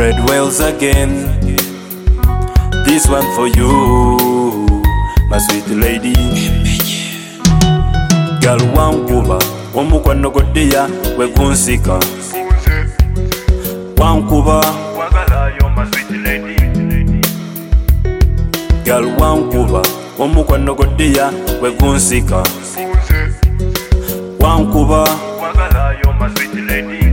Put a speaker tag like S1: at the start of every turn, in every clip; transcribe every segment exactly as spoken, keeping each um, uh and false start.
S1: Fred Wells again. This one for you, my sweet lady. Girl wankuba omukwano godiya we kunsika. Wankuba wagalayo my sweet lady. Girl wankuba omukwano godiya we kunsika. Wankuba wagalayo my sweet lady.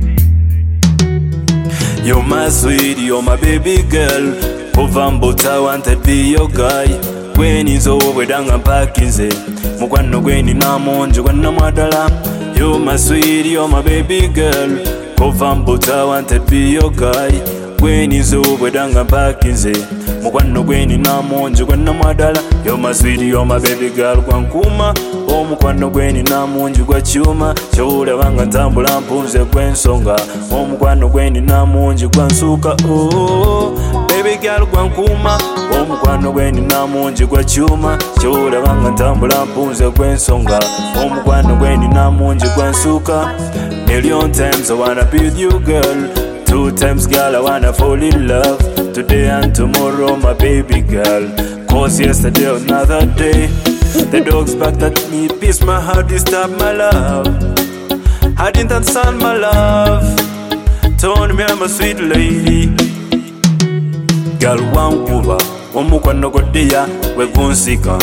S1: You're my sweet, you're my baby girl. Ovambota I want to be your guy. When it's over, danga pakinze. Mukwano gweni na monje gwana madala. You're my sweet, you're my baby girl. Ovambota I want to be your guy. When it's over, danga pakinze. Mukwano gweni na monje gwana madala. You're my sweet, you're my baby girl. Kwankuma omukwano gweni na munji gwa chuma. Chowula wanga tambula mpunze kwensonga. Omukwano gweni na munji gwa nsuka. Oh, baby girl kwankuma omukwano gweni na munji gwa chuma. Chowula wanga tambula mpunze kwensonga. Omukwano gweni na munji gwa nsuka. Million times I wanna be with you, girl. Two times, girl, I wanna fall in love. Today and tomorrow, my baby girl. Cause yesterday, another day. The dogs backed at me, piss my heart, disturb my love. I didn't understand my love. Told me I'm a sweet lady. Girl wankuba omukwano godiya we kunsika.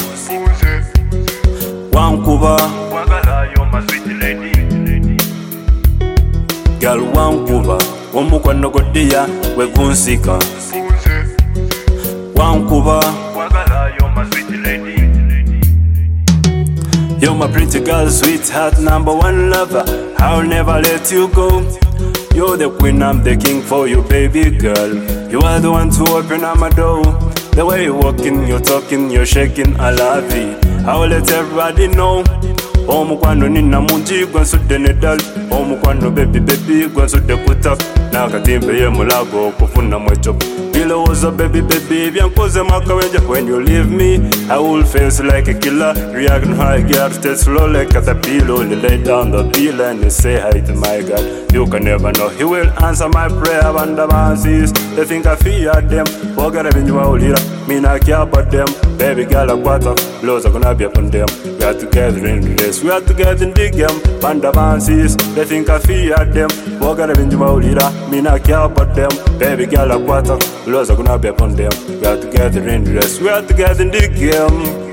S1: Wankuba wagalayo my sweet lady. Girl wankuba omukwano godiya we kunsika. Wankuba wagalayo my sweet lady. You're my pretty girl, sweetheart, number one lover. I'll never let you go. You're the queen, I'm the king for you, baby girl. You are the one to open up my door. The way you're walking, you're talking, you're shaking, I love it. I'll let everybody know. Omukwano nina munji gwansude nedal. Omukwano baby baby gwansude kutak. Nakatimbe ye mulago kufuna mwechopo. Bilowooza baby baby byankoze makawenja. When you leave me I will face like a killer. Reacting high girl, stay slow like a pillow. Only lay down the bill and you say hi to my God. You can never know, he will answer my prayer. Bandabansis, they think I fear them. Wagara binjwa ulira, me not care about them. Baby girl I got up, laws are gonna be upon them. We are together in this, we are together in the game. Bandabansis, they think I fear them. Wagara binjwa ulira, me not care about them. Baby girl I got up, laws are gonna be upon them. We are together in this, we are together in the game.